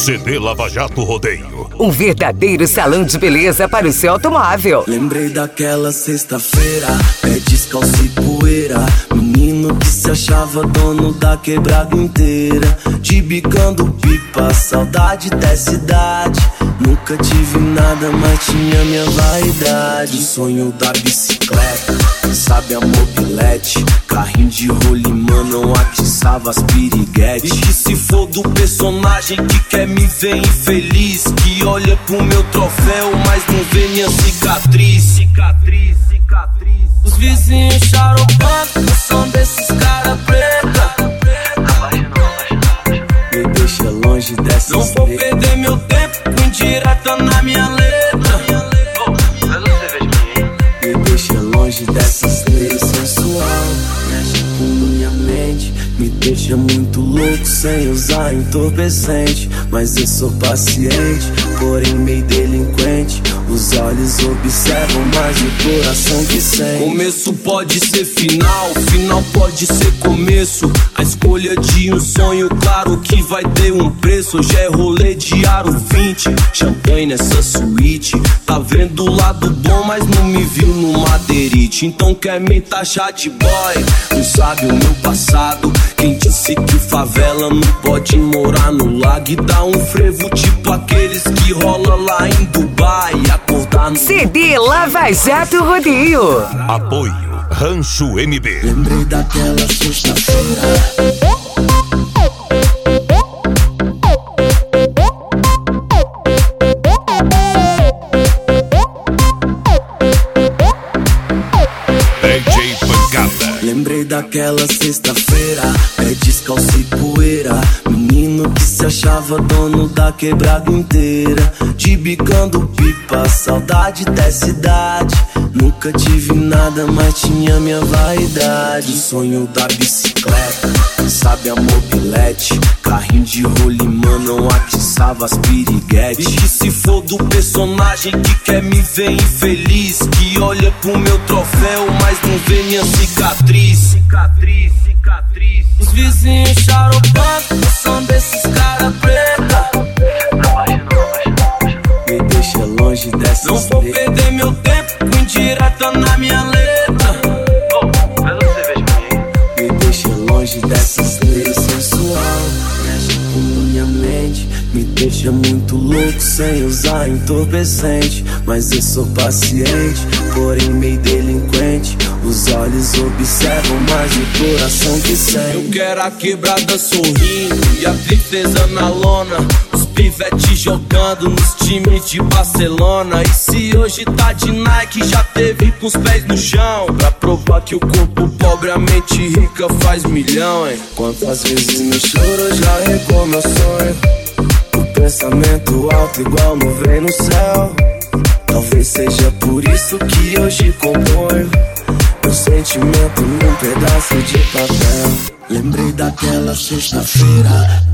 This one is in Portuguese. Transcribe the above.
CD Lava Jato Rodeio. Um verdadeiro salão de beleza para o seu automóvel. Lembrei daquela sexta-feira, pé descalço e poeira. Menino que se achava dono da quebrada inteira. De bicando pipa, saudade dessa idade. Nunca tive nada, mas tinha minha vaidade. O sonho da bicicleta, sabe a mobilete. Carrinho de rolimã, não atiçava as piriguetes. E que se for do personagem que quer me ver infeliz, que olha pro meu troféu, mas não vê minha cicatriz. Cicatriz, cicatriz. Os vizinhos xaropando no som desses cara preta. Me deixa longe dessas. Não vou perder meu tempo com indireta na minha letra. Me deixa longe dessas leis sensual. Mexe com minha mente, me deixa muito louco sem usar entorpecente. Mas eu sou paciente, porém meio delinquente. Os olhos observam, mas o coração que sente. Começo pode ser final, final pode ser começo. A escolha de um sonho, claro que vai ter um preço. Hoje é rolê de aro 20, champanhe nessa suíte. Tá vendo o lado bom, mas não me viu no madeirite. Então quer me taxar de boy, não sabe o meu passado. Quem disse que favela não pode morar no lago e dar um frevo tipo aqueles que rola lá em Dubai. Acordar no CD Lava Jato Rodeio. Apoio Rancho MB. Lembrei daquela sexta-feira. Lembrei daquela sexta-feira, pé descalço e poeira. Menino que se achava dono da quebrada inteira. De bicando pipa, saudade dessa idade. Nunca tive nada, mas tinha minha vaidade. O sonho da bicicleta, sabe a mobilete. Carrinho de rolimã, não atiçava as piriguetes. E que se for do personagem que quer me ver infeliz, que olha pro meu troféu, mas não vê minha cicatriz. Cicatriz, cicatriz. Os vizinhos xaropando no som desses cara preta. Me deixa longe dessas. Não vou perder meu tempo com indireta na minha letra. Me deixa longe dessas leis sensual. Mexe com minha mente, me deixa muito louco sem usar entorpecente. Mas eu sou paciente, porém meio delinquente. Os olhos observam, mas o coração que sente. Eu quero a quebrada sorrindo e a tristeza na lona. Os pivetes jogando nos times de Barcelona. E se hoje tá de Nike, já teve com os pés no chão. Pra provar que o corpo pobre, a mente rica faz milhão, hein? Quantas vezes no choro já regou meu sonho. O pensamento alto igual nuvem no céu. Talvez seja por isso que hoje componho meu sentimento num pedaço de papel. Lembrei daquela sexta-feira,